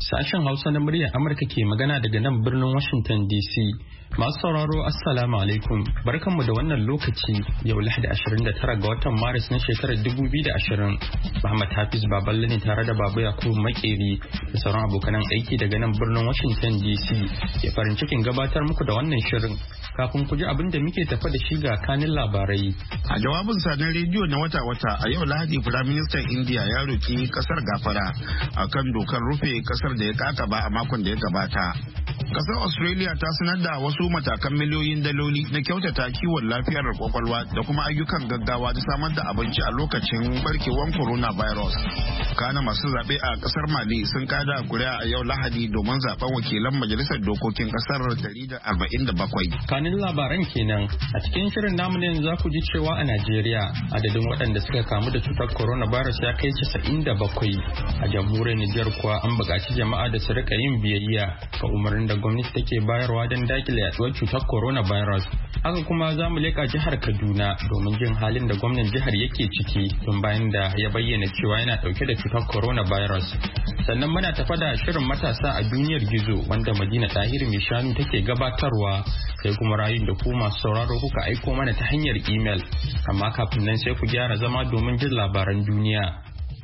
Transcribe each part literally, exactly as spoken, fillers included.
Sashen Hausa na muryar Amurka ke magana daga nan birnin Washington D C. Masu sauraro Assalamu alaikum. Barkanmu da wannan lokaci yau Lahadi ashirin da tara ga watan Maris na shekarar dubu biyu da ashirin. Muhammad Hafiz Baballe ne tare da Baba Yakubu Makeri da sauran abokanan aiki daga nan birnin Washington D C. Ke farin cikin gabatar muku da wannan shirin. Kafin ku ji abin da muke tafa da shi ga kanin labarai. A jawabin sa na rediyo na wata-wata a yau Lahadi, Firaministan India ya roki kasar gafara akan dokar rufe kasar da ya kakaba a makon da ya gabata. Kasar Australia ta sanar da wasu matakan miliyoyin daloli na kyautata kiwon lafiyar kwakwalwa da kuma ayyukan gaggawa da samar da abinci a lokacin barkewar coronavirus. Kana masu zaɓe a kasar Mali sun kada kuri'a a yau Lahadi domin zaben wakilan majalisar dokokin kasar dari da arba'in da bakwai. Kanin labaran kenan a cikin shirin namu ne za ku ji cewa a Najeriya adadin waɗanda suka kamu da cutar coronavirus ya kai casa'in da bakwai. A jamhuriyar Nijar kuwa an buƙaci jama'a da su rika yin biyayya ga umarnin da gwamnati take bayarwa don dakile yaduwar cutar coronavirus. Haka kuma za mu leƙa jihar Kaduna domin jin halin da gwamnan jihar yake ciki tun bayan da ya bayyana cewa yana ɗauke da cutar coronavirus. Sannan muna tafa da shirin matasa a duniyar gizo wanda Madina Tahir mai shanu take gabatarwa, sai kuma rayun da ku masu sauraro kuka aiko mana ta hanyar imel. Amma kafin nan sai ku gyara zama domin jin labaran duniya.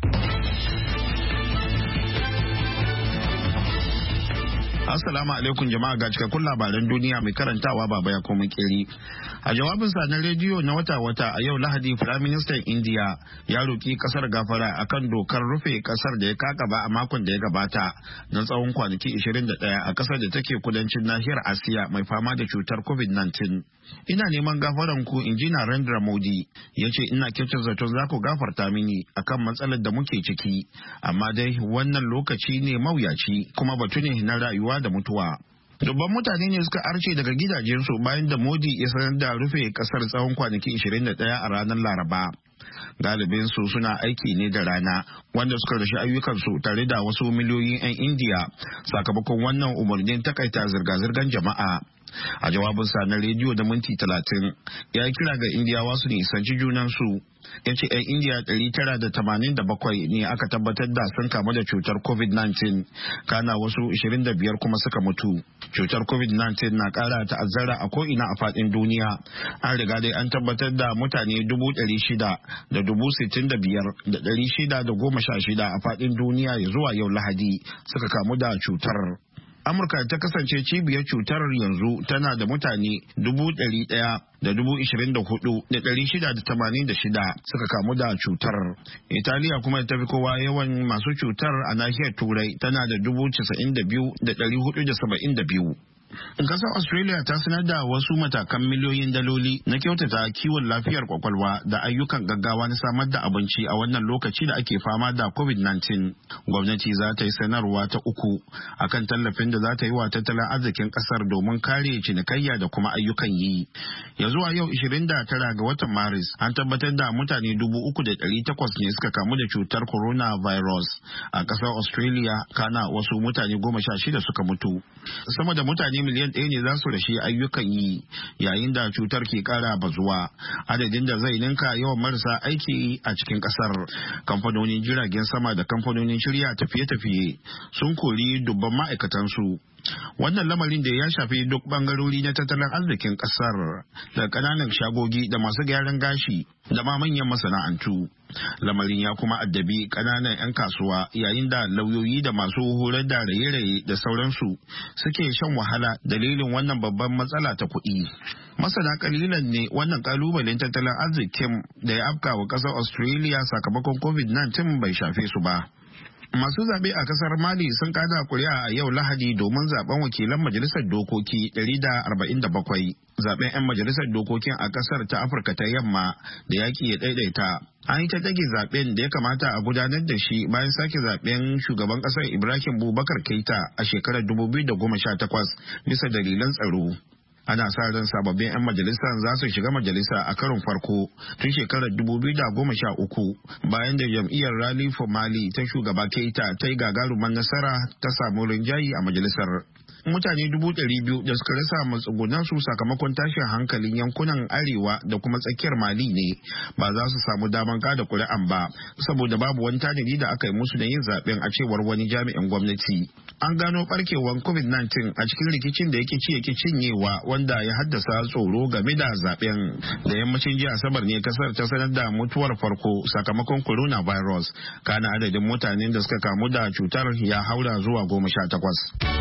Assalamu alaikum jama'a, ga cikakkun labaran duniya mai karantawa Baba ya koma keri. A jawabinsa na rediyo na wata-wata a yau Lahadi, Firaministan India ya roki kasar gafara akan dokar rufe kasar da ya kakaba a makon da ya gabata na tsawon kwanaki ishirin da ɗaya a kasar da take kudancin nahiyar Asiya mai fama da cutar covid nineteen. Ina neman gafaran ku, in ji Narendra Modi, ya ce ina kyautar zaton za ku gafarta mini akan matsalar da muke ciki, amma dai wannan lokaci ne mawuyaci kuma batu ne na rayuwa da mutuwa. Dubban mutane ne suka arce daga gidajensu bayan da Modi ya sanar da rufe kasar tsawon kwanaki ishirin da ɗaya a ranar Laraba. Galibin su suna aiki ne da rana, wanda suka rashi ayyukansu tare da wasu miliyoyin 'yan Indiya sakamakon wannan umarnin takaita zirga-zirgar jama'a. A jawabinsa na rediyo da minti talatin, ya kira ga Indiyawa su nisanci junansu. Ya ce 'yan Indiya ɗari tara da tamanin da bakwai ne aka tabbatar da sun kamu da cutar covid nineteen, kana wasu ashirin da biyar kuma suka mutu. Cutar covid nineteen na ƙara ta'azzara a ko'ina a faɗin duniya. An riga dai an tabbatar da mutane dubu ɗari shida da dubu sittin da biyar da ɗari shida da goma sha shida a faɗin duniya ya zuwa yau Lahadi suka kamu da cutar. Amurka ta kasance cibiyar cutar yanzu tana da mutane dubu ɗari ɗaya da dubu ishirin da hudu da ɗari shida da tamanin da shida suka kamu da cutar. Italiya kuma ta fi kowa yawan masu cutar a nahiyar Turai, tana da dubu casa'in da biyu da ɗari hudu da saba'in da biyu. Kasar Australia ta sanar da wasu matakan miliyoyin daloli na kyautata kiwon lafiyar kwakwalwa da ayyukan gaggawa na samar da abinci a wannan lokaci da ake fama da covid nineteen. Gwamnati za ta yi sanarwa ta uku akan tallafin da za ta yi wa tattalin arzikin kasar domin kare cinikayya da kuma ayyukan yi. Ya zuwa yau ashirin da tara ga watan Maris, an tabbatar da mutane dubu uku da ɗari takwas ne suka kamu da cutar coronavirus a kasar Australia, kana wasu mutane goma sha shida suka mutu. Sama da mutane miliyan ɗaya ne za su rashi ayyukan yi yayin da cutar ke ƙara bazuwa, adadin da zai ninka yawan marasa aiki a cikin ƙasar. Kamfanonin jiragen sama da kamfanonin shirya tafiye-tafiye sun kori dubban ma'aikatansu. Wannan lamarin da ya shafi duk bangarori na tattalin arzikin kasar, da kananan shagogi da masu gyaran gashi da ma manyan masana'antu. Lamarin ya kuma addabi kananan 'yan kasuwa, yayin da lauyoyi da masu horar da raye-raye da sauransu suke shan wahala dalilin wannan babban matsala ta kuɗi. Masana kalilan ne wannan kalubalen tattalin arzikin da ya afka wa ƙasar Australia sakamakon covid nineteen bai shafe su ba. Masu zaɓe a ƙasar Mali sun kada kuri'a a yau Lahadi domin zaben wakilan majalisar dokoki ɗari da arba'in da bakwai. Zaben 'yan majalisar dokokin a ƙasar ta Afirka ta Yamma da yaƙi ya ɗaiɗaita. An yi ta dage zaben da ya kamata a gudanar da shi bayan sake zaben shugaban ƙasar Ibrahim Boubacar Keita a shekarar dubu biyu da goma sha takwas bisa dalilan tsaro. Ana sa ran sababbin 'yan majalisa za su shiga majalisa a karon farko tun shekarar dubu biyu da goma sha uku, bayan da jam'iyyar Rally for Mali ta shugaba Keita ta yi gagarumar nasara ta samu rinjayi a majalisar. Mutane dubu ɗari biyu da suka rasa matsugunansu sakamakon tashin hankalin yankunan arewa da kuma tsakiyar Mali ne ba za su samu daman kada kuri'an ba, saboda babu wani tanadi da aka yi musu da yin zaben, a cewar wani jami'in gwamnati. an gano barkewar covid nineteen a cikin rikicin da yake ci yake cinyewa wanda ya haddasa tsoro game da zaben. Da yammacin jiya Asabar ne kasar ta sanar da mutuwar farko sakamakon coronavirus, kana adadin mutanen da suka kamu da cutar ya haura zuwa goma sha takwas.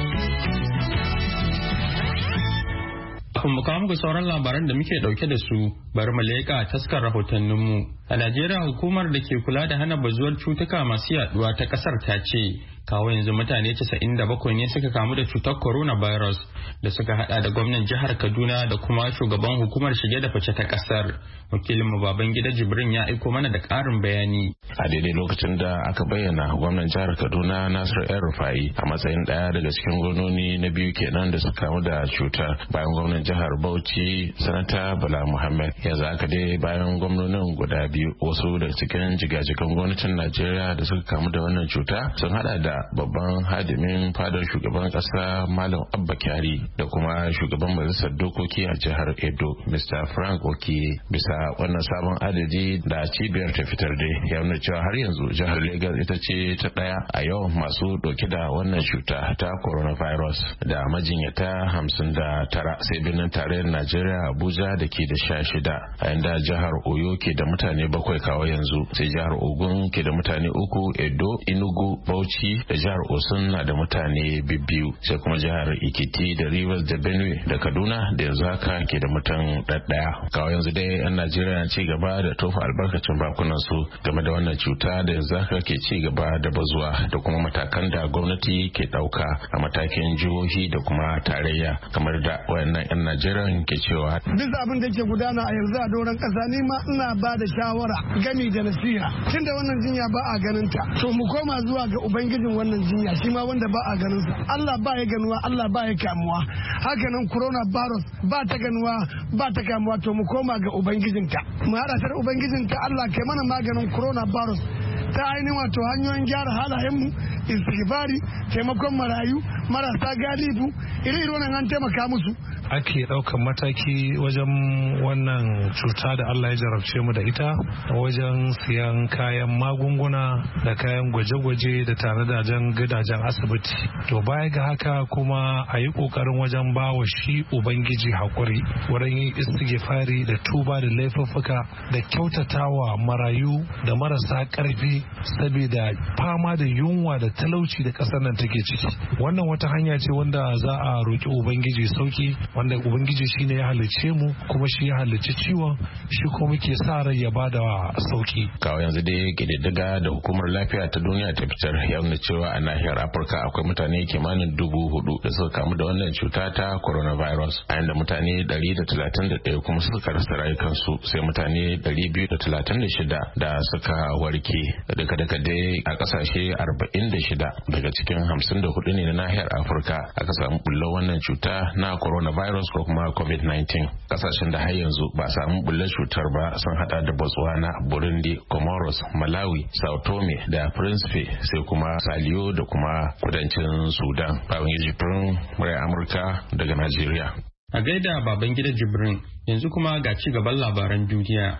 Kafin mu kawo muku sauran labaran da muke dauke da su, bari mu leƙa taskar rahotanninmu. A Najeriya, hukumar da ke kula da hana bazuwar cutuka masu yaduwa ta kasar ta ce kawo yanzu mutane casa'in da bakwai ne suka kamu da cutar coronavirus da suka hada da gwamnan jihar Kaduna da kuma shugaban hukumar shige da fice ta kasar. Wakilin mu Babangida Jibrin ya aiko mana da ƙarin bayani. A daidai lokacin da aka bayyana gwamnan jihar Kaduna Nasiru El-Rufai a matsayin ɗaya daga cikin gwamnoni na biyu kenan da suka kamu da cutar bayan gwamnan jihar Bauchi Sanata Bala Muhammad. Yanzu aka dai bayan gwamnonin guda biyu wasu daga cikin jigajigan gwamnatin Najeriya da suka kamu da wannan cuta sun hada da babban hadimin fadar shugaban kasa Malam Abba Kyari da kuma shugaban majalisar dokoki a jihar Edo Mister Frank Okiye. Bisa wannan sabon adadi da cibiyar ta fitar da ya nuna cewa har yanzu jihar Lagos ita ce ta daya a yau masu dauke da wannan cuta ta coronavirus da majinyata hamsin da tara, sai birnin tarayyar Najeriya Abuja da ke da sha shida, a yanda jihar Oyo ke da mutane bakwai kawo yanzu, sai jihar Ogun ke da mutane uku, Edo, Enugu, Bauchi da jihar Osun na da mutane biyu, sai kuma jihar Ikiti da Rivers da Benue da Kaduna da yanzu haka ke da mutan ɗaɗɗaya. Kawo yanzu dai 'yan Najeriya na ci gaba da tofa albarkacin bakunan su game da wannan cuta da yanzu haka ke ci gaba da bazuwa da kuma matakan da gwamnati ke ɗauka a matakin jihohi da kuma tarayya, kamar da wayannan 'yan Najeriya ke cewa. Bisa abin da ke gudana a yanzu a doron ƙasa, ni ma ina ba da shawara gami da nasiha. Tunda wannan jinya ba a ganin ta, to mu koma zuwa ga ubangijin wannan jinya, shi ma wanda ba a ganin sa. Allah ba ya ganuwa, Allah ba ya kamuwa. Haka nan coronavirus ba ta ganuwa, ba ta kamuwa, to mu koma ga ubangijinta. Mu haɗa ta da ubangijinta, Allah kai mana maganin coronavirus ta ainihin wato hanyoyin gyara halayenmu, istighfari, taimakon marayu, marasa galibu, iri-iri wannan an taimaka musu. Ake ɗaukar mataki wajen wannan cuta da Allah ya jarabce mu da ita, wajen siyan kayan magunguna da kayan gwaje-gwaje da tare da jan gidajen asibiti. To baya ga haka kuma a yi ƙoƙarin wajen bawa shi Ubangiji haƙuri wurin yin istighfari da tuba da laifuffuka da kyautatawa marayu da marasa ƙarfi saboda fama da yunwa da talauci da ƙasar nan take ciki. Wannan wata hanya ce wanda za a roƙi Ubangiji sauki, wanda Ubangiji shi ne ya halicce mu kuma shi ya halicci ciwon, shi kuma muke sa rai ya bada sauki. Kawo yanzu dai ƙididdiga da hukumar lafiya ta duniya ta fitar ya nuna cewa a nahiyar Afirka akwai mutane kimanin dubu hudu da suka kamu da wannan cuta ta coronavirus, a yanda mutane ɗari da talatin da ɗaya kuma suka rasa rayukansu, sai mutane ɗari biyu da talatin da shida da suka warke. Daga daga dai a ƙasashe arba'in da shida daga cikin hamsin da hudu ne na nahiyar Afirka aka samu bullar wannan cuta na coronavirus ko kuma covid nineteen. Kasashen da har yanzu ba samu bullar cutar ba sun hada da Botswana, Burundi, Comoros, Malawi, Sao Tome da Principe, sai kuma Saliyo da kuma kudancin Sudan. Babangida Jibrin, muryar Amurka daga Najeriya. A gaida Babangida Jibrin, yanzu kuma ga ci gaban labaran duniya.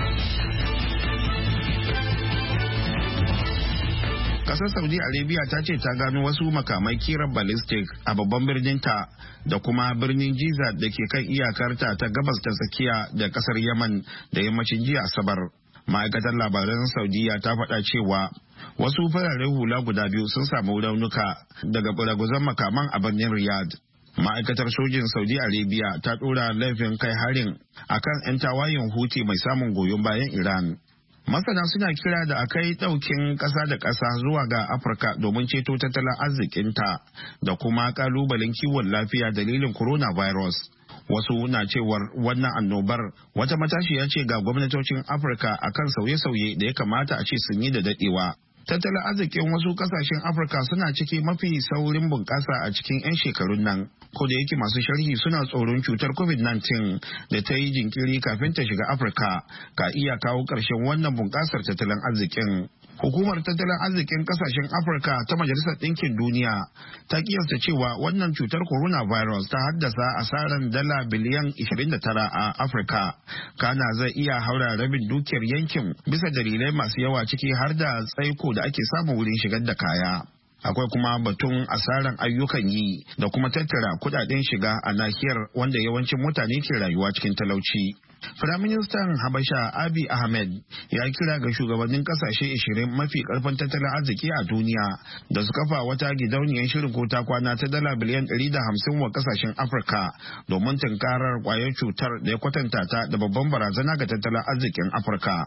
Kasar Saudi Arabia ta ce ta gano wasu makamai kirar ballistic a babban birnin ta da kuma birnin Jiza da ke kan iyakarta ta gabas ta tsakiya da kasar Yaman da yammacin jiya Asabar. Ma'aikatar labaran Saudiya ta faɗa cewa wasu fararen hula guda biyu sun samu raunuka daga buraguzan makaman a birnin Riyadh. Ma'aikatar sojin Saudi Arabia ta ɗora laifin kai harin akan 'yan tawayen Houthi mai samun goyon bayan Iran. Masana suna kira da a kai ɗaukin ƙasa da ƙasa zuwa ga Afirka domin ceto tattalin arzikinta da kuma ƙalubalen kiwon lafiya dalilin coronavirus. Wasu na cewar wannan annobar wata matashiya ce ga gwamnatocin Afirka akan sauye-sauye da ya kamata a ce sun yi da daɗewa. Tattalin arzikin wasu kasashen Afirka suna ciki mafi saurin bunƙasa a cikin 'yan shekarun nan. Ko da yake masu sharhi suna tsoron cutar covid nineteen da ta yi jinkiri kafin ta shiga Afirka ka iya kawo ƙarshen wannan bunƙasar tattalin arzikin. Hukumar tattalin arzikin kasashen Afirka ta Majalisar Ɗinkin Duniya ta kiyasta cewa wannan cutar coronavirus ta haddasa asaran dala biliyan ishirin da tara a Afirka. Kana zai iya haura rabin dukiyar yankin bisa dalilai masu yawa ciki har da tsaiko da ake samun wurin shigar da kaya. Akwai kuma batun asaran ayyukan yi da kuma tattara kudaden shiga a nahiyar wanda yawancin mutane ke rayuwa cikin talauci. Firaministan Habasha Abiy Ahmed ya kira ga shugabannin kasashe ashirin mafi karfin tattalin arziki a duniya da su kafa wata gidauniyar shirin ko ta kwana ta dala biliyan ɗari da hamsin wa kasashen Afirka domin tunkarar kwayar cutar da ya kwatanta ta da babban barazana ga tattalin arzikin Afirka.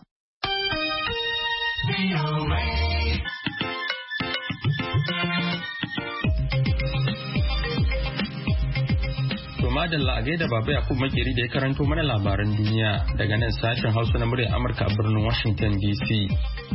Madalla a gaida Baba Yakub Makeri da ya karanto mana labaran duniya daga nan sashen Hausa na muryar Amurka a birnin Washington D C.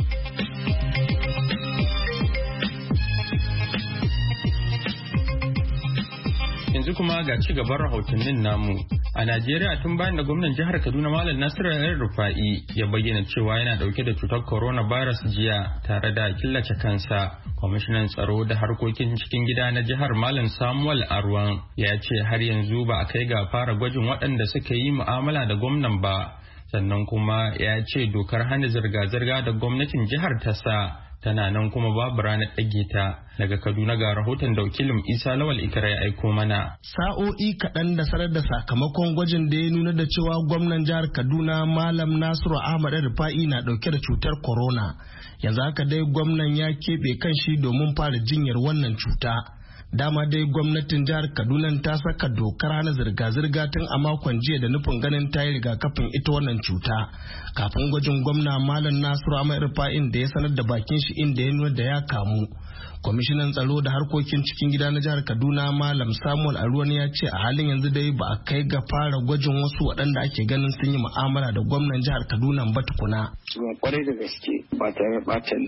Yanzu kuma ga ci gaban rahotannin namu. A Najeriya tun bayan da gwamnan jihar Kaduna Malam Nasiru El-Rufai ya bayyana cewa yana dauke da cutar coronavirus jiya tare da killace kansa. Kwamishinan tsaro da harkokin cikin gida na jihar Malam Samuel Arwan ya ce har yanzu ba a kai ga fara gwajin waɗanda suka yi mu'amala da gwamnan ba. Sannan kuma ya ce dokar hana zirga-zirga da gwamnatin jihar ta sa tana nan kuma babu ranar ɗage ta. Daga Kaduna ga rahoton da wakilin Isa Lawal Ikra ya aiko mana. Sa'o'i kaɗan da sanar da sakamakon gwajin da ya nuna da cewa gwamnan jihar Kaduna Malam Nasiru Ahmad El-Rufai na ɗauke da cutar corona. Yanzu haka dai gwamnan ya keɓe kanshi domin fara jinyar wannan cuta. Dama dai gwamnatin jihar Kaduna ta saka dokar hana zirga-zirga tun a makon jiya da nufin ganin ta yi rigakafin ita wannan cuta. Kafin gwajin gwamna Malam Nasiru Ahmad El-Rufai da ya sanar da bakin shi inda ya nuna da ya kamu. Kwamishinan tsaro da harkokin cikin gida na jihar Kaduna Malam Samuel Arwan ya ce a halin yanzu dai ba a kai ga fara gwajin wasu waɗanda ake ganin sun yi mu'amala da gwamnan jihar Kaduna ba tukuna. Kwarai da gaske ba tare batan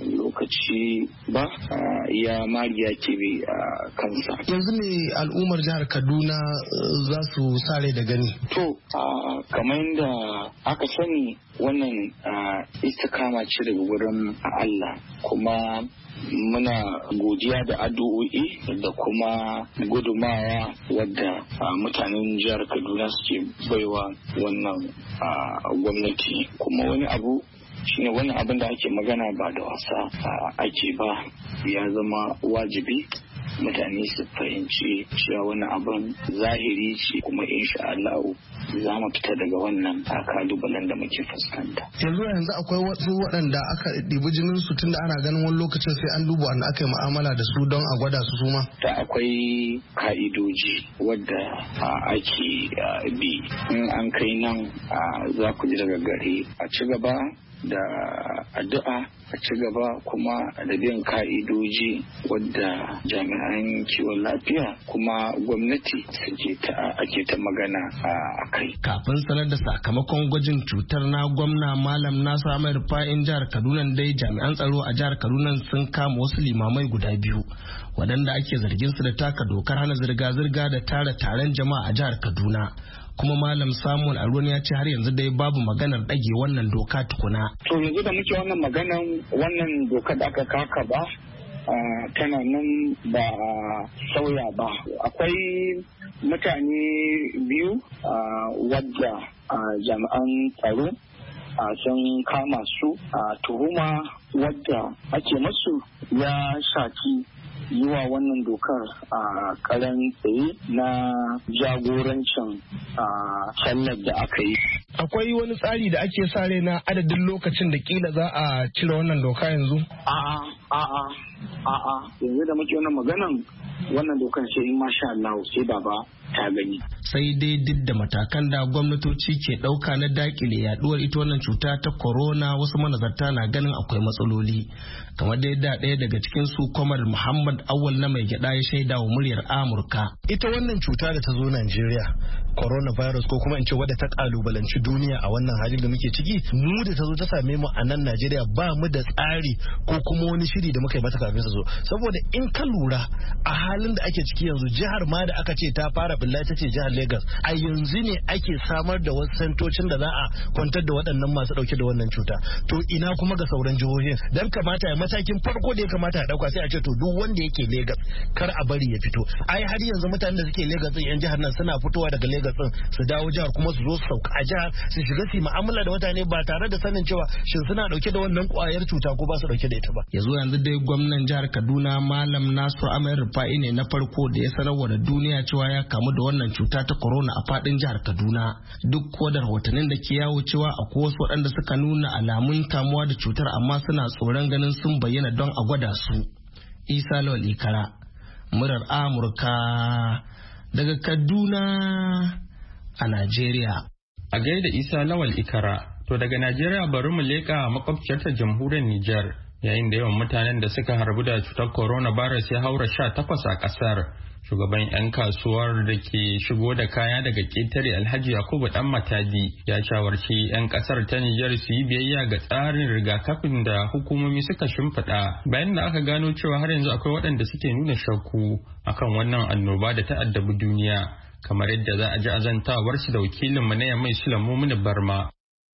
lokaci ba ya mariya ke bi a kansa. Yanzu ne al'ummar jihar Kaduna za su sare da gani. To kamar yadda aka sani wannan istikama ce daga wurin Allah kuma muna godiya da addu'o'i da kuma gudumawa wadda mutanen jihar Kaduna suke baiwa wannan gwamnati kuma wani abu shine wannan abin da ake magana ba da wasa ake ba ya zama wajibi mutane su fahimci cewa wani abin zahiri ce kuma insha Allah za mu fita daga wannan kalubalen da muke fuskanta. Yanzu yanzu akwai wasu waɗanda aka ɗibi jinin su tunda ana ganin wani lokacin sai an duba wanda aka yi mu'amala da su don a gwada su suma. Ta akwai ka'idoji wadda ake bi in an kai nan za ku ji daga gari a ci gaba da addu'a a ci gaba kuma da bin ka'idoji wadda jami'an kiwon lafiya kuma gwamnati suke ta ake ta magana a kai. Kafin sanar da sakamakon gwajin cutar na gwamna Malam Nasiru Ahmad El-Rufai jihar Kaduna dai jami'an tsaro a jihar Kaduna sun kama wasu limamai guda biyu waɗanda ake zargin su da taka dokar hana zirga-zirga da tara taron jama'a a jihar Kaduna. Kuma Malam Samuel Arwan ya ce har yanzu dai babu maganar ɗage wannan doka tukuna. To yanzu da muke wannan maganan wannan doka da aka kaka ba tana nan ba sauya ba. Akwai mutane biyu wadda jami'an tsaro sun kama su a tuhuma wadda ake masu ya shafi yi wa wannan dokar a karan tsaye na jagorancin sallar da aka yi. Akwai wani tsari da ake sa rai na adadin lokacin da kila za a cire wannan doka yanzu? A'a, a'a, a'a, yanzu da muke wannan maganan wannan dokar sai in masha Allah sai baba ta gani. Sai dai duk da matakan da gwamnatoci ke ɗauka na dakile yaduwar ita wannan cuta ta corona wasu manazarta na ganin akwai matsaloli. Kamar da yadda ɗaya daga cikin su Kwamar Muhammad Awal na mai gyaɗa ya shaida wa muryar Amurka. Ita wannan cuta da ta zo Najeriya, coronavirus ko kuma in ce wadda ta kalubalanci duniya a wannan halin da muke ciki, mu da ta zo ta same mu a nan Najeriya ba mu da tsari ko kuma wani shiri da muka yi mata kafin ta zo. Saboda in ka lura a halin da ake ciki yanzu jihar ma da aka ce ta fara billahi ta ce jihar Lagos, a yanzu ne ake samar da wasu santocin da za a kwantar da waɗannan masu ɗauke da wannan cuta. To ina kuma ga sauran jihohin, dan kamata ya matakin farko da ya kamata a ɗauka sai a ce to duk wanda yake Lagos kar a bari ya fito. Ai har yanzu mutanen da suke Lagos yan jihar nan suna fitowa daga Lagos Lagos din su dawo jihar kuma su zo su sauka a jihar su shiga su mu'amala da mutane ba tare da sanin cewa shin suna dauke da wannan kwayar cuta ko ba su dauke da ita ba. Yanzu yanzu dai gwamnan jihar Kaduna Malam Nasiru Ahmed Rufa'i ne na farko da ya sanarwa da duniya cewa ya kamu da wannan cuta ta corona a fadin jihar Kaduna. Duk ko da rahotannin da ke yawo cewa akwai wasu waɗanda suka nuna alamun kamuwa da cutar amma suna tsoron ganin sun bayyana don a gwada su. Isa Lawal Ikara, murar Amurka daga Kaduna a Najeriya. A gaida Isa Lawal Ikara, to daga Najeriya bari mu leƙa makwabciyar ta jamhuriyar Nijar, yayin da yawan mutanen da suka harbu da cutar coronavirus ya haura sha takwas a ƙasar. Shugaban 'yan kasuwar da ke shigo da kaya daga ƙetare Alhaji Yakubu Dan Matadi ya shawarci 'yan ƙasar ta Nijar su yi biyayya ga tsarin rigakafin da hukumomi suka shimfiɗa bayan da aka gano cewa har yanzu akwai waɗanda suke nuna shakku akan wannan annoba da ta addabi duniya, kamar yadda za a ji azantawar shi da wakilinmu na Yamai Sulamu Muni Barma.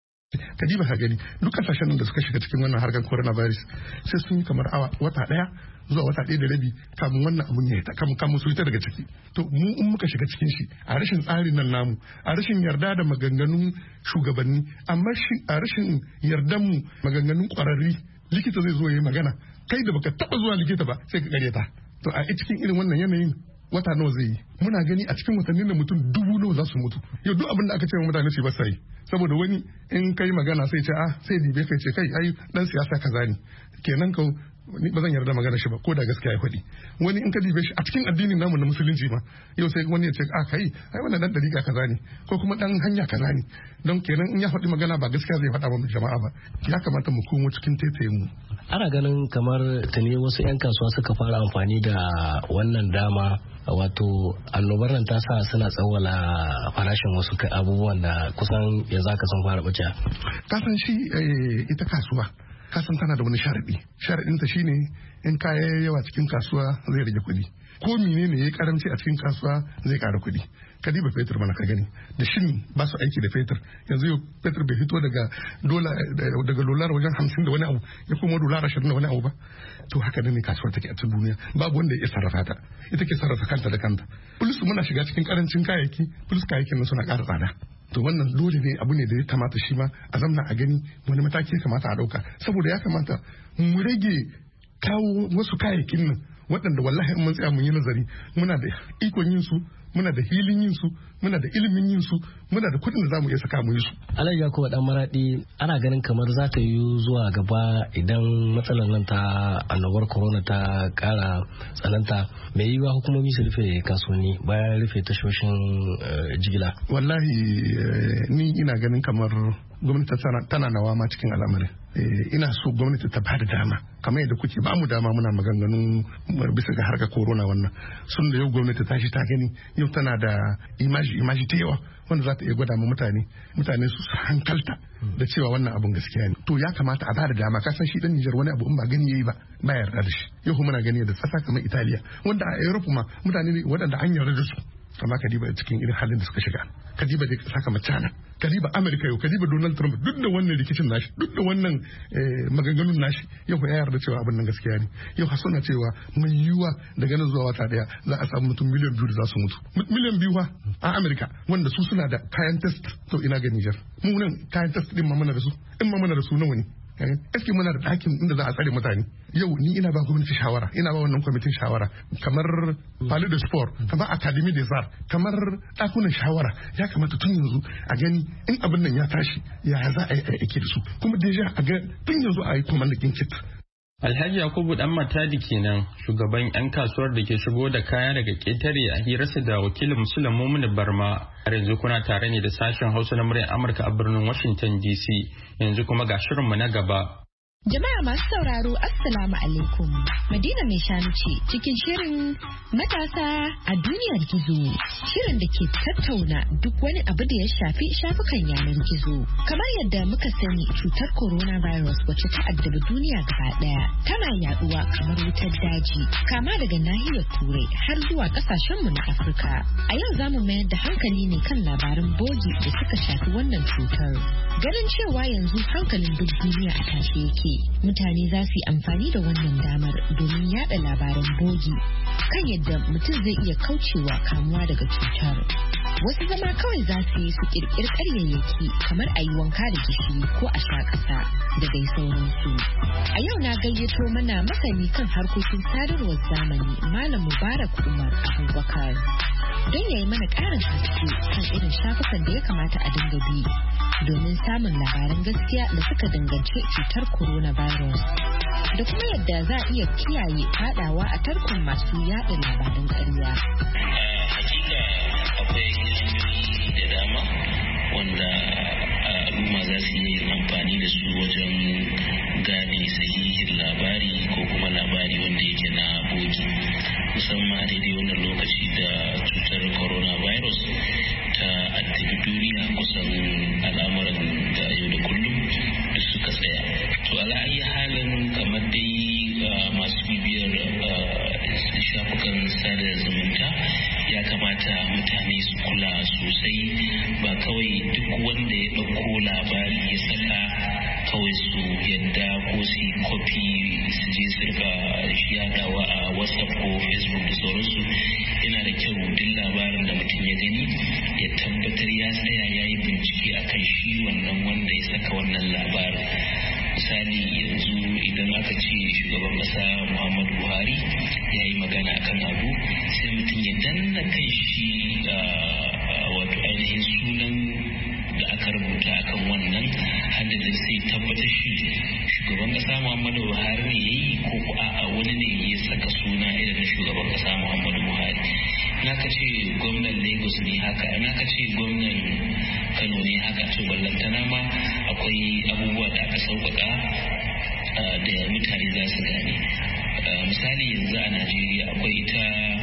Kadiba ka gani duk kasashen da suka shiga cikin wannan harkar coronavirus sai sun yi kamar awa wata daya zuwa wata ɗaya da rabi kamun wannan abun ya ta kamun kamun su ita daga ciki. To mu in muka shiga cikin shi a rashin tsarin nan namu, a rashin yarda da maganganun shugabanni, amma a rashin yardan mu maganganun kwararri, likita zai zo ya yi magana kai da baka taba zuwa likita ba sai ka karyata. To a cikin irin wannan yanayin wata nawa zai yi? Muna gani a cikin watannin da mutum dubu nawa za su mutu. Yau duk abin da aka ce wa mutane su ba sai saboda wani in kai magana sai ce ah sai dibe kai ce kai ai dan siyasa kaza ne kenan ka ni ba zan yarda magana shi ba ko da gaskiya ya faɗi. Wani in ka dibe shi a cikin addinin namu na musulunci ma yau sai wani ya ce ah kai ai wannan dan dariƙa kaza ne ko kuma dan hanya kaza ne, don kenan in ya faɗi magana ba gaskiya zai faɗa wa jama'a ba. Ya kamata mu komo cikin taitaye mu. Ana ganin kamar tuni wasu 'yan kasuwa suka fara amfani da wannan dama, wato annobar nan ta sa suna tsawala farashin wasu abubuwan da kusan yanzu aka san fara bace. Kasan shi ita kasuwa kasan tana da wani sharaɗi. Sharaɗinta shine in kaya yawa cikin kasuwa zai rage kuɗi, ko menene yayi karamci a cikin kasuwa zai ƙara kuɗi. Kadiba fetur mana ka gani da shin ba su aiki da fetur, yanzu yau fetur bai fito daga dola daga dolar wajen hamsin da wani abu ya kuma dolar ashirin da wani abu ba. To haka ne kasuwar take a cikin duniya, babu wanda ya sarrafa ta, ita ke sarrafa kanta da kanta. Plus muna shiga cikin karancin kayayyaki, plus kayayyakin nan suna ƙara tsada. To wannan dole ne abu ne da ya kamata shi ma a zamna a gani wani mataki ya kamata a ɗauka, saboda ya kamata mu rage kawo wasu kayayyakin nan waɗanda wallahi in mun tsaya mun yi nazari muna da ikon yin su, muna da hilin yin su, muna da ilimin yin su, muna da kuɗin da zamu iya saka mu yi su. Alhaji Yakubu Dan Maradi, ana ganin kamar za ta yi zuwa gaba idan matsalar nan ta annobar corona ta ƙara tsananta, mai yiwuwa hukumomi su rufe kasuwanni bayan rufe tashoshin jigila. Wallahi ni ina ganin kamar gwamnati tana nawa ma cikin al'amarin. Ina so gwamnati ta bada dama kamar yadda kuke ba mu dama muna maganganun bisa ga harkar corona wannan, sun da yau gwamnati ta shi ta gani yau tana da imaji imaji ta yawa wanda za ta iya gwada ma mutane mutane su hankalta da cewa wannan abun gaskiya ne. To ya kamata a bada dama, kasan shi dan Nijar wani abu in ba gani yayi ba ba yarda da shi. Yau kuma muna gani da tsasa kamar Italiya wanda a Europe ma mutane ne waɗanda an yarda da su, amma kadiba cikin irin halin da suka shiga, kadiba da kasa kamar China, kadiba America yau, kadiba Donald Trump, duk da wannan rikicin nashi, duk da wannan maganganun nashi, yau ya yarda cewa abin nan gaskiya ne. Yau hasuna cewa mai yiwuwa daga nan zuwa wata daya za a samu mutum miliyan biyu da za su mutu. Miliyan biyu a America wanda su suna da kayan test. To ina ga Niger mu nan kayan test din ma muna da su, in ma muna da su nawa ne? Eske muna da ɗakin inda za a tsare mutane. Yau ni ina ba gwamnati shawara, ina ba wannan kwamitin shawara, kamar Palais de Sport, kamar Academy des Arts, kamar ɗakunan shawara. Ya kamata tun yanzu a gani in abin nan ya tashi ya za a yi aiki da su, kuma deja a ga tun yanzu a yi kwamandakin kit. Alhaji Yakubu Dan Matadi kenan, shugaban 'yan kasuwar da ke shigo da kaya daga ƙetare a hirarsa da wakilin Musulun Mumuni Barma. Har yanzu kuna tare ne da sashen Hausa na muryar Amurka a birnin Washington D C. Yanzu kuma ga shirinmu na gaba. Jama'a masu sauraro Assalamu alaikum. Madina mai shanu ce cikin shirin matasa a duniyar gizo. Shirin da ke tattauna duk wani abu da ya shafi shafukan yanar gizo. Kamar yadda muka sani cutar coronavirus wacce ta addabi duniya gaba daya tana yaduwa kamar wutar daji, kama daga nahiyar Turai har zuwa kasashen mu na Afirka. A yau zamu mayar da hankali ne kan labaran bogi da suka shafi wannan cutar. Ganin cewa yanzu hankalin duk duniya a tashe yake. Mutane za su yi amfani da wannan damar domin yada labaran bogi kan yadda mutum zai iya kaucewa kamuwa daga cutar. Wasu zama kawai za su yi su kirkiri karyayyaki kamar a yi wanka da gishiri ko a sha ƙasa da dai sauransu. A yau na gayyato mana masani kan harkokin sadarwar zamani Malam Mubarak Umar Abubakar don ya yi mana ƙarin haske kan irin shafukan da ya kamata a dinga bi domin samun labaran gaskiya da suka danganci cutar coronavirus da kuma yadda za a iya kiyaye fadawa a tarkon masu yaɗa labaran ƙarya. Hakika akwai hanyoyi da dama wanda al'umma za su yi amfani da su wajen gane sahihin labari ko kuma labari wanda yake na bogi, musamman daidai wannan lokaci da cutar coronavirus ta addabi duniya, kusan al'amuran da yau da kullum da suka tsaya. To ala'ayi halin kamar dai masu bibiyar shafukan sada zumunta ya kamata mutane su kula sosai, ba kawai duk wanda ya ɗauko labari ya saka kawai su yadda ko su kofi su je su rika yadawa a WhatsApp ko Facebook da sauransu. Yana da kyau duk labarin da mutum ya gani ya tabbatar ya tsaya ya yi bincike akan shi wannan wanda ya saka wannan labarin. Misali yanzu idan aka ce shugaban ƙasa Muhammadu Buhari ya yi magana akan abu, sai mutum ya danna kai shi wato ainihin sunan da aka rubuta akan wannan hadadin sai tabbatar shi shugaban ƙasa Muhammadu Buhari ne ya yi ko ko a'a wani ne ya saka suna irin na shugaban ƙasa Muhammadu Buhari. Na ka ce gwamnan Lagos ne haka, na ka ce gwamnan Kano ne haka, to ballantana ma akwai abubuwa da aka sauƙaƙa da mutane za su gane. Misali yanzu a Najeriya akwai ita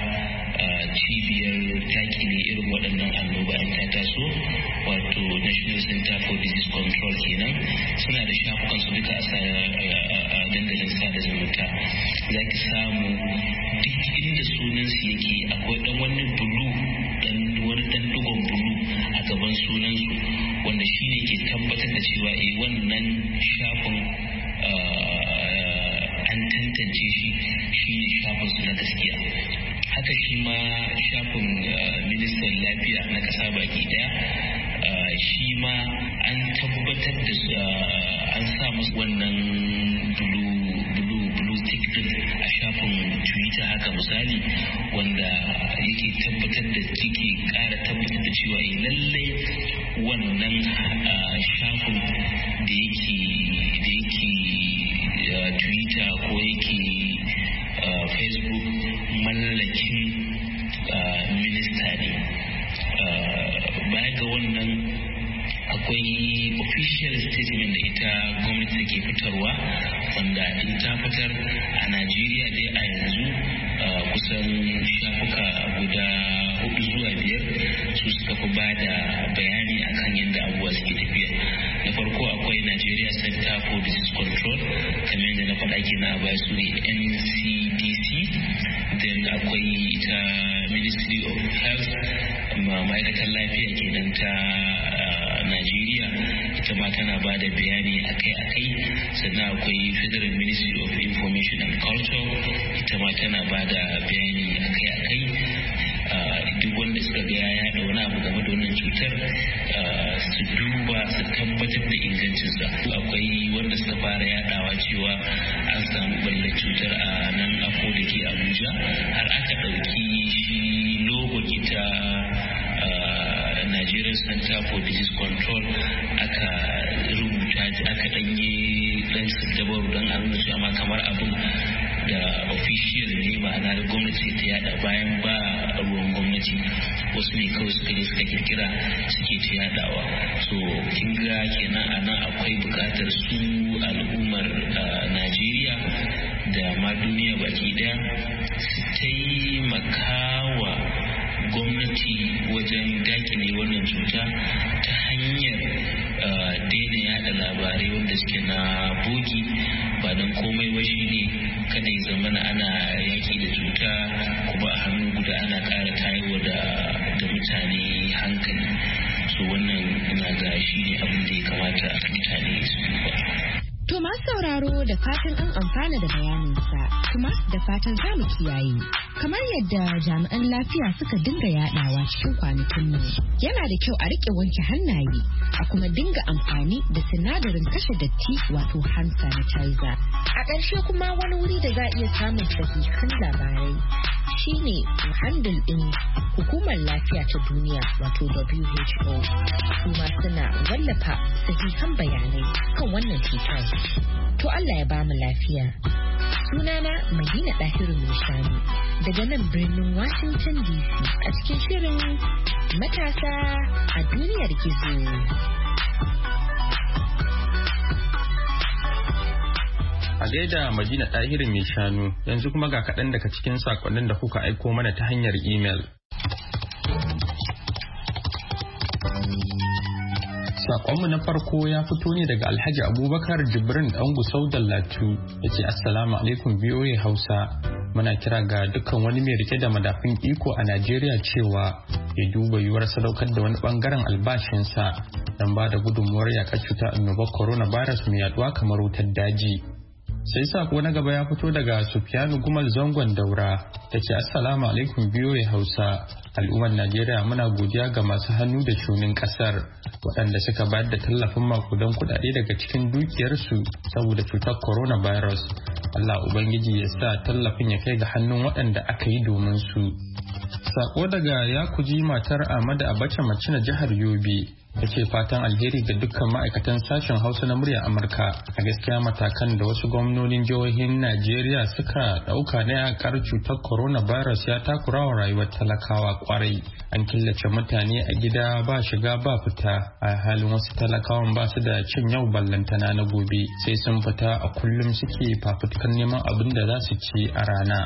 cibiyar dakile irin waɗannan annoba in ta taso, wato National Center for Disease Control kenan, suna da shafukan su duka a dandalin sada zumunta. Za ki samu duk inda sunan su yake akwai dan wani bulu, dan wani dan dugon bulu a gaban sunan su, wanda shine ke tabbatar da cewa eh wannan shafin an tantance shi shine shafin su na gaskiya. Haka shi ma shafin ministan lafiya na ƙasa baki daya, shi ma an tabbatar da an sa musu wannan blue blue blue tick din a shafin Twitter haka misali, wanda yake tabbatar da yake ƙara tabbatar da cewa eh lallai wannan shafin da yake da yake Twitter ko yake Facebook mallakin minista ne. Baya ga wannan akwai official statement da ita gwamnati ke fitarwa, wanda in ta fitar a Najeriya dai a yanzu kusan shafuka guda hudu zuwa biyar su suka fi ba da bayani akan yadda abubuwa suke tafiya. Na farko akwai Nigeria Center for Disease Control, kamar yadda na faɗa kenan a baya su ne N C D C. Then akwai ita Ministry of Health, ma'aikatar lafiya kenan ta Najeriya, ita ma tana ba da bayani akai-akai. Sannan akwai Federal Ministry of Information and Culture, ita ma tana ba da bayani akai-akai. Duk wanda suka ga ya yaɗa wani abu game da wannan cutar su duba su tabbatar da ingancinsa. Akwai wanda suka fara yaɗawa cewa an samu ɓallar cutar a nan Afo da ke Abuja, har aka ɗauki shi logo ita Nigerian Center for Disease Control aka rubuta aka ɗanye ɗan dabaru don a nuna cewa kamar abin da official ne, ma'ana da gwamnati ta yada bayan ba ruwan gwamnati, wasu ne kawai suka je suka kirkira suke ta yadawa. So kin ga kenan a nan akwai bukatar su al'ummar Najeriya da ma duniya baki daya su taimakawa gwamnati wajen dakile wannan cuta ta hanyar daina yada labarai wanda suke na bogi, ba don komai ba shi ne kada ya zama ana yaki da cuta kuma a hannu guda ana ƙara tayowa da mutane hankali. So wannan ina ga shi ne abin da ya kamata mutane su duba. To masu sauraro da fatan an amfana da bayaninsa, kuma da fatan za mu kiyaye. kamar yadda jami'an lafiya suka dinga yadawa cikin kwanakin nan. Yana da kyau a rike wanke hannaye a kuma dinga amfani da sinadarin kashe datti wato hand sanitizer. A ƙarshe kuma wani wuri da za a iya samun sahihan labarai shine handle din hukumar lafiya ta duniya wato W H O. Kuma suna wallafa sahihan bayanai kan wannan cutar. To Allah ya bamu lafiya. Sunana Madina Dahiru mai shanu daga nan birnin Washington D C a cikin shirin matasa a duniyar gizo. A gaida Madina Dahiru mai shanu, yanzu kuma ga kaɗan daga cikin sakonnin da kuka aiko mana ta hanyar imel. Sakonmu na farko ya fito ne daga Alhaji Abubakar Jibrin Dan Gusau Dallatu ya ce Assalamu alaikum B O A Hausa. Muna kira ga dukkan wani mai rike da madafin iko a Najeriya cewa ya duba yiwuwar sadaukar da wani bangaren albashinsa don ba da gudunmuwar yakar cutar annobar coronavirus mai yaduwa kamar wutar daji. Sai sako na gaba ya fito daga Sufiyanu Gumal Zangon Daura ta ce Assalamu alaikum B O A Hausa. Al'ummar Najeriya muna godiya ga masu hannu da shunin kasar waɗanda suka bayar da tallafin makudan kuɗaɗe daga cikin dukiyarsu saboda cutar coronavirus. Allah Ubangiji ya sa tallafin ya kai ga hannun waɗanda aka yi domin su. Sako daga Yakuji matar Ahmadu Abacha mace na jihar Yobe ta ce fatan alheri ga dukkan ma'aikatan sashen Hausa na muryar Amurka. A gaskiya matakan da wasu gwamnonin jihohin Najeriya suka ɗauka na yakar cutar coronavirus ya takura wa rayuwar talakawa kwarai. An killace mutane a gida ba shiga ba fita, a halin wasu talakawan ba su da cin yau ballantana na gobe sai sun fita a kullum suke fafutukan neman abin da za su ci a rana.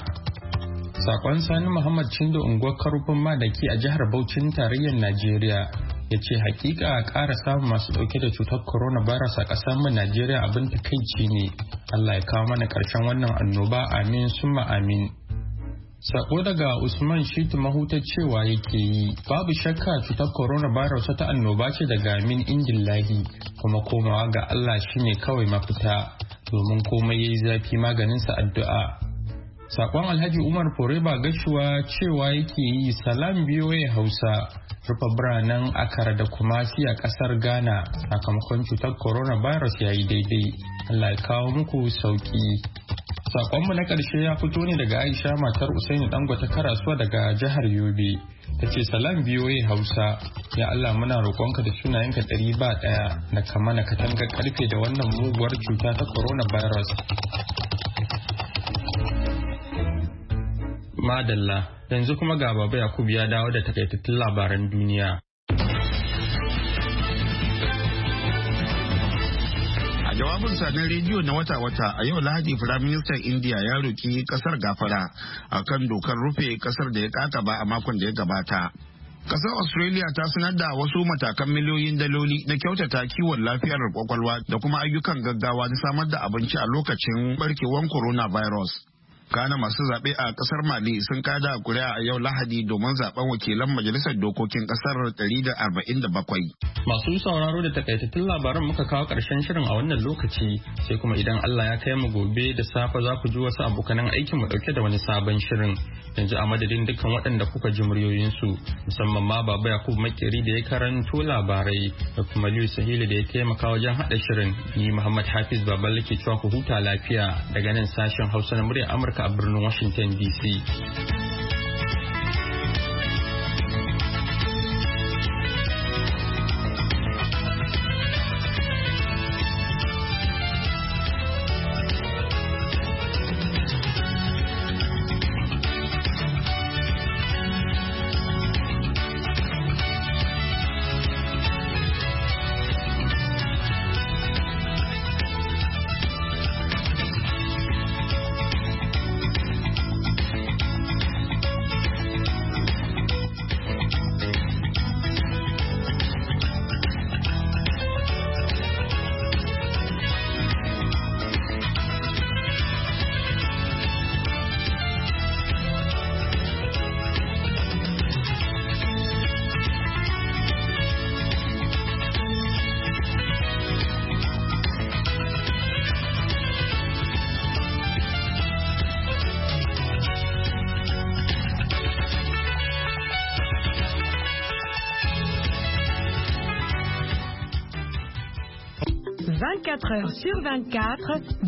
Sakon Sani Muhammad Chindo unguwar Karufin Madaki a jihar Bauchin tarayyar Najeriya ya ce hakika ƙara samun masu ɗauke da cutar coronavirus a ƙasar mu Najeriya abin takaici ne. Allah ya kawo mana ƙarshen wannan annoba, amin summa amin. Sako daga Usman Shitu Mahuta cewa yake yi babu shakka cutar coronavirus wata annoba ce daga min indillahi kuma komawa ga Allah shine kawai mafita domin komai yayi zafi maganinsa addu'a. Sakon Alhaji Umar Foreba Gashuwa cewa yake yi salam B O A Hausa. Rufe biranen Akara da Kumasi a kasar Ghana sakamakon cutar coronavirus ya yi daidai. Allah ya kawo muku sauki. Sakonmu na ƙarshe ya fito ne daga Aisha matar Usaini Dangote Karasuwa daga jihar Yobe. Ta ce salam B O A Hausa, ya Allah muna roƙonka da sunayenka ɗari ba ɗaya da kama na katanga ƙarfe da wannan muguwar cuta ta coronavirus. Madalla, yanzu kuma ga Baba Yakubu ya dawo da takaitattun labaran duniya. A jawabinsa na rediyo na wata-wata a yau Lahadi, Firaministan Indiya ya roki kasar gafara a kan dokar rufe kasar da ya kakaba a makon da ya gabata. Kasar Australia ta sanar da wasu matakan miliyoyin daloli na kyautata kiwon lafiyar kwakwalwa da kuma ayyukan gaggawa na samar da abinci a lokacin barkewar coronavirus. Kana masu zaɓe a ƙasar Mali sun kada kuri'a a yau Lahadi domin zaɓen wakilan majalisar dokokin ƙasar ɗari da arba'in da bakwai. Masu sauraro da takaitattun labaran muka kawo ƙarshen shirin a wannan lokaci sai kuma idan Allah ya kai mu gobe da safe za ku ji wasu abokanan aikin mu ɗauke da wani sabon shirin. Yanzu a madadin dukkan waɗanda kuka ji muryoyinsu musamman ma Baba Yakubu Makeri da ya karanto labarai da kuma Liyu Sahili da ya taimaka wajen haɗa shirin. Ni Muhammad Hafiz Baballe ke cewa ku huta lafiya daga nan sashen Hausa na muryar Amurka a birnin Washington D C. vingt-quatre heures sur vingt-quatre